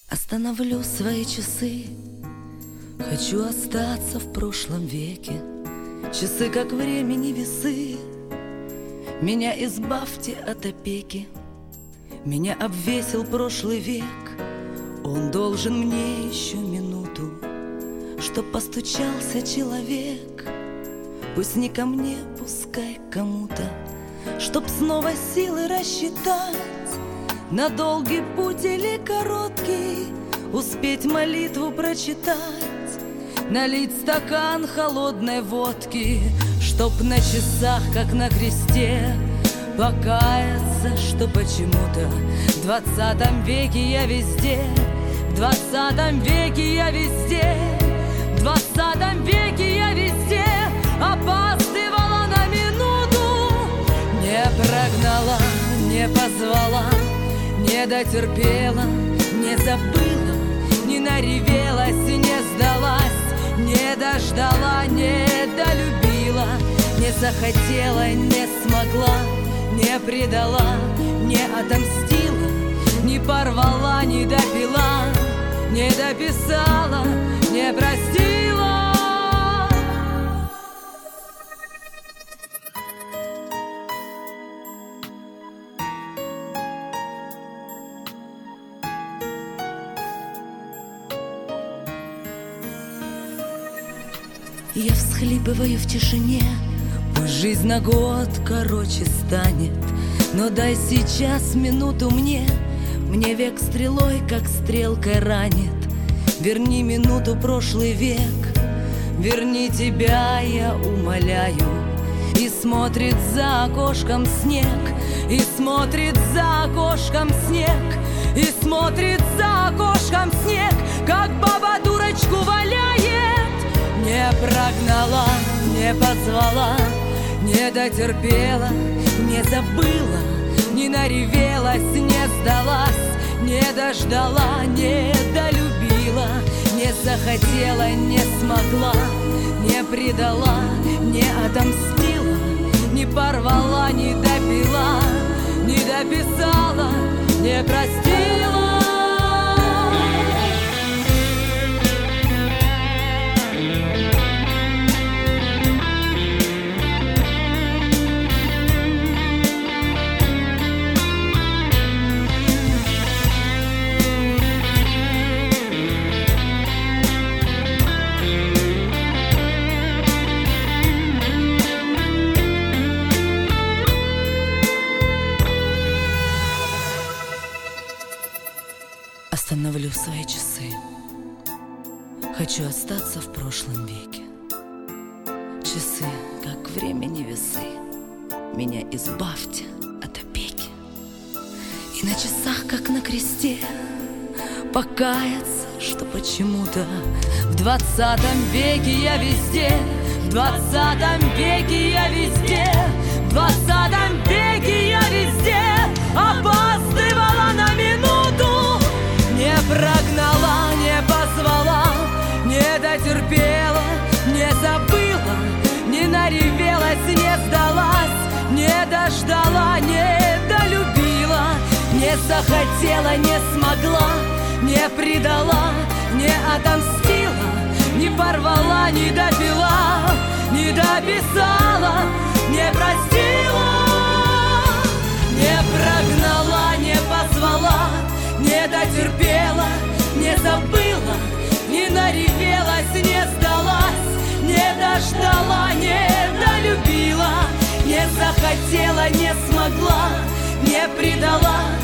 Остановлю свои часы, хочу остаться в прошлом веке. Часы, как времени весы, меня избавьте от опеки. Меня обвесил прошлый век, он должен мне еще минуту, чтоб постучался человек. Пусть не ко мне, пускай кому-то, чтоб снова силы рассчитать, на долгий путь или короткий успеть молитву прочитать, налить стакан холодной водки, чтоб на часах, как на кресте, покаяться, что почему-то в 20 веке я везде, в 20 веке я везде, в 20 веке я везде опаздывала на минуту, не прогнала, не позвала, не дотерпела, не забыла, не наревелась и не сдалась, не дождала, не долюбила, не захотела, не смогла, не предала, не отомстила, не порвала, не допила, не дописала, не простила. Я всхлипываю в тишине, пусть жизнь на год короче станет, но дай сейчас минуту мне, мне век стрелой, как стрелкой ранит. Верни минуту прошлый век, верни тебя, я умоляю. И смотрит за окошком снег, и смотрит за окошком снег, и смотрит за окошком снег, как баба дурочку валяет. Не прогнала, не позвала, не дотерпела, не забыла, не наревелась, не сдалась, не дождала, не долюбила, не захотела, не смогла, не предала, не отомстила, не порвала, не допила, не дописала, не простила. Остановлю свои часы, хочу остаться в прошлом веке. Часы, как времени весы, меня избавьте от опеки. И на часах, как на кресте, покаяться, что почему-то в 20 веке я везде, в 20 веке я везде, в 20 веке я везде опаздывала на минуту. Не прогнала, не позвала, не дотерпела, не забыла, не наревелась, не сдалась, не дождала, не долюбила, не захотела, не смогла, не предала, не отомстила, не порвала, не допила, не дописала, не простила. Не прогнала, не позвала, не дотерпела, не забыла, не наревелась, не сдалась, не дождала, не долюбила, не захотела, не смогла, не предала,